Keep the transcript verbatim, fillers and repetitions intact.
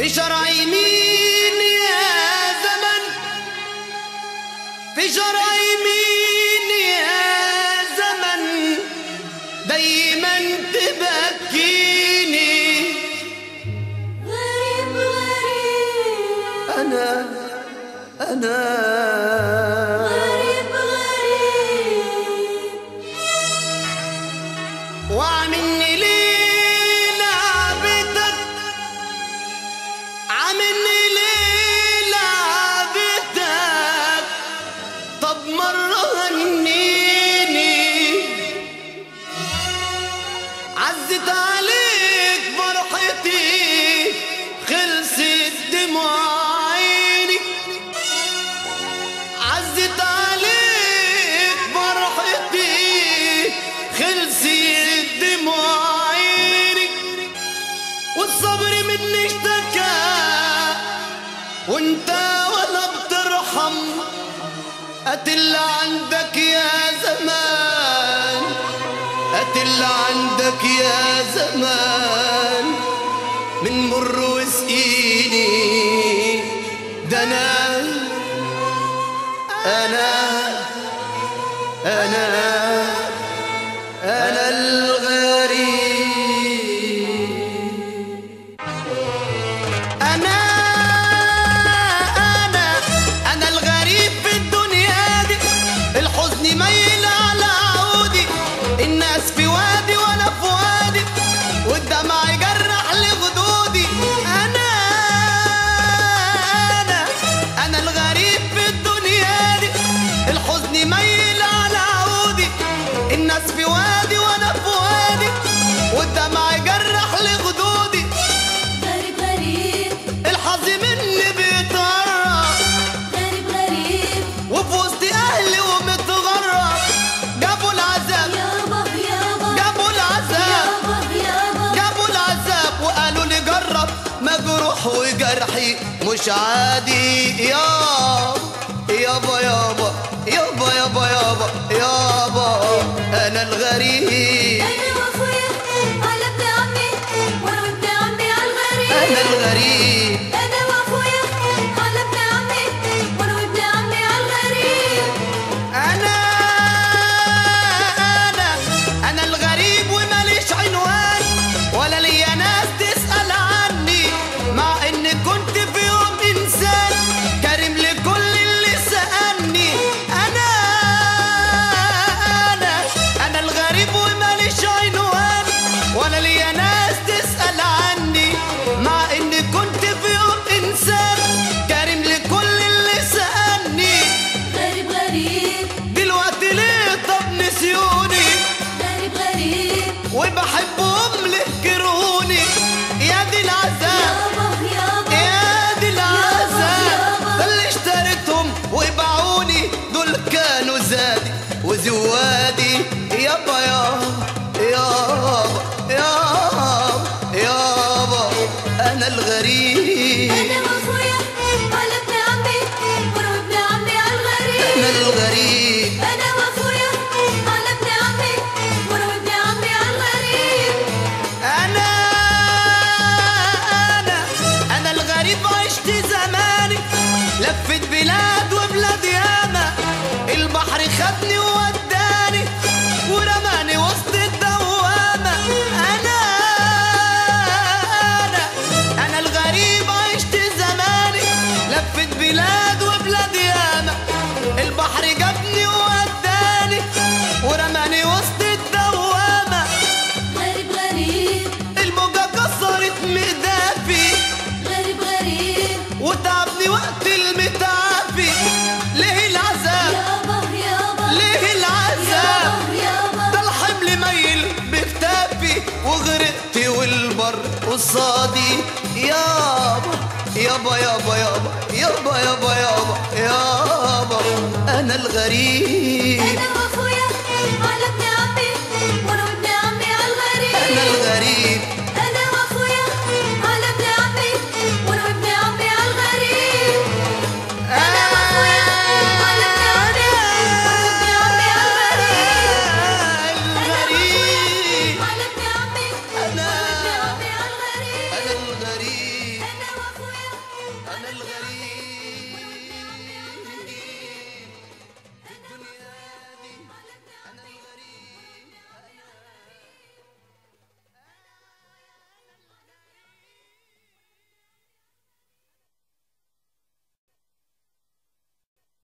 في شرع يمين يا زمن، في شرع يمين يا زمن دايما تبكيني. غريب غريب أنا أنا غريب غريب وعاملني ليه لعبتك، عاملني ليه لعبتك. طب مرة هنيني، عزت عليك فرحتي خلصت دموع عيني، عزت عليك فرحتي خلصت دموع عيني. والصبر مني اشتكى وانت ولا بترحم. قتل عندك يا زمان، قتل عندك يا زمان. من مر وسقيني ده انا انا انا انا الغريب. انا انا انا الغريب في الدنيا دي. الحزن ميل على عودي، الناس في وادي وانا في وادي، والدمع يجرح لخدودي. انا انا انا الغريب في الدنيا دي. الحزن ميل على عودي، الناس في وادي وانا في وادي، والدمع يجرح لخدودي. غريب غريب الحظ مني بيتقرب، غريب غريب وفي وسط اهلي ومتغرب. جابوا العذاب يابا يابا جابوا العذاب يابا يابا جابوا العذاب وقالوا لي جرب. مجروح وجرحي مش عادي. يابا يابا يابا يابا يابا يابا يابا انا الغريب. أنا وأخويا على ابن عمي وأنا وابن عمي على الغريب. انا الغريب أنا وأخويا على ابن عمي وأنا وابن عمي على الغريب. انا انا انا الغريب وماليش عنوان، ولا ليا ناس تسأل عني. مع اني كنت في يوم انسان كريم لكل اللي سألني. انا انا انا الغريب وماليش عنوان، ولا ليا ناس تسأل عني. مع اني كنت في يوم انسان كريم لكل اللي سألني. غريب غريب دلوقتي ليه طب نسيوني، غريب غريب وبحبهم ليه كرهوني. يا دي العذاب يابا يابا يا دي العذاب، يابا. ده اللي اشتريتهم وباعوني. دول كانوا زادي وزوادي. يابا يابا يابا يابا يابا انا الغريب. أنا وأخويا على ابن عمي وأنا وابن عمي على الغريب. انا الغريب أنا وأخويا على ابن عمي وأنا وابن عمي على الغريب. أنا أنا أنا الغريب عشت زماني، لفت بلاد وبلاد ياما. البحر خدني ووداني ورماني وسط الدوامة. أنا أنا أنا الغريب عشت زماني، لفت بلاد وبلاد ياما. البحر جابني ووداني ورماني وسط الدوامة. غريب غريب الموجة كسرت مدافي غريب غريب وتعبني وقت المتعافي. ليه العذاب يابا يابا ليه العذاب، يابا يابا. ده الحمل ميل بكتافي وغرقت والبر قصادي. يابا يابا يابا يابا يابا يابا يابا يابا انا الغريب.